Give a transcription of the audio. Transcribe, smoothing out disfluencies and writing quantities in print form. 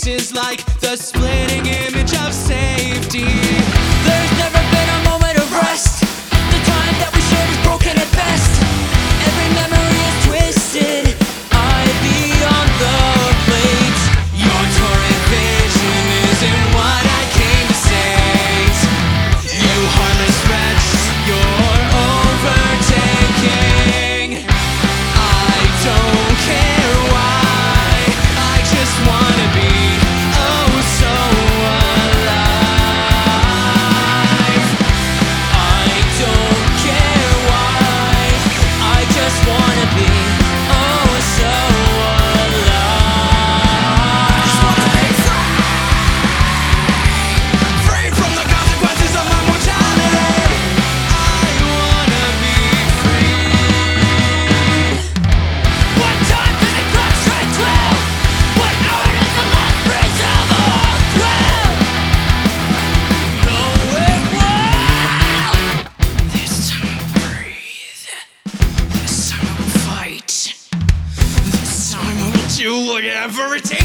pieces like the splitting image of safety. There's never been a moment of rest. The time that we shared is broken at best. Every memory is twisted. I be on the plate. Your torrid vision isn't what I came to say. You heartless wretch, you're overtaking. I don't care why, I just wanna be oh so alive. I don't care why, I just wanna be oh so alive. I just wanna be free from the consequences of my mortality. I wanna be free. What time does the clock strike 12? What hour does the last breeze of the whole thrill? No, it won't. This time I'll breathe. This time I will fight. This time I will do whatever it takes.